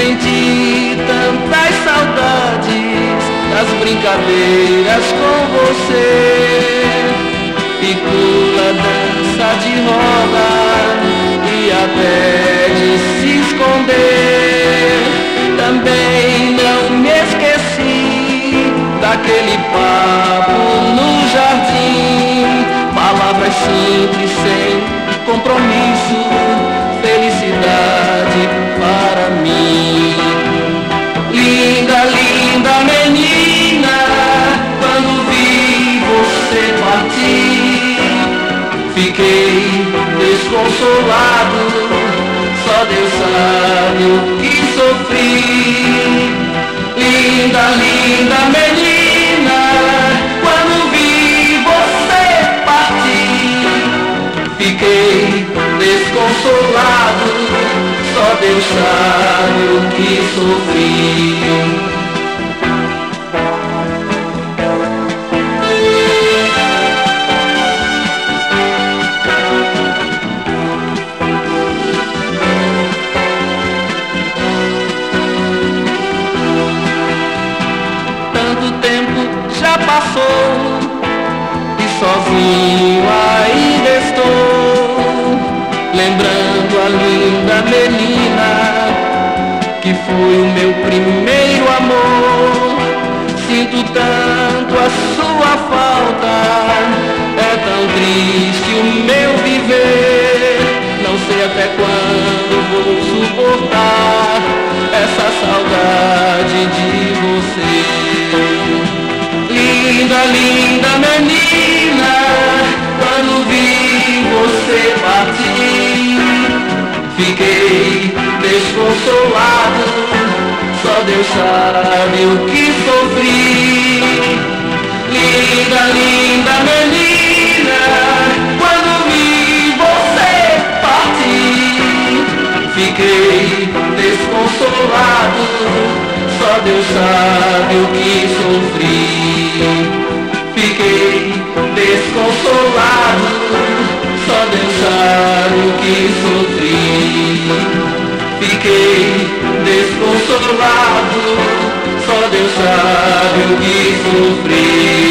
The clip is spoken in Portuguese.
Senti tantas saudades das brincadeiras com você. E pula, dança de roda e até de se esconder. Também não me esqueci daquele papo no jardim. Palavras simples, sem compromisso, felicidade para mim. Linda, linda menina, quando vi você partir, fiquei desconsolado, só Deus sabe o que sofri. Linda, linda menina, quando vi você partir, fiquei desconsolado, só Deus sabe o que sofri. Tanto tempo já passou e sozinho ainda estou, lembrando a linda menina que foi o meu primeiro amor. Sinto tanto a sua falta, é tão triste o meu viver. Não sei até quando vou suportar essa saudade de você. Linda, linda menina, quando vi você partir, fiquei desconsolado, só Deus sabe o que sofri. Linda, linda menina, quando vi você partir, fiquei desconsolado, só Deus sabe o que sofri. Fiquei desconsolado, só Deus sabe o que sofri. Fiquei desconsolado, só Deus sabe o que sofri.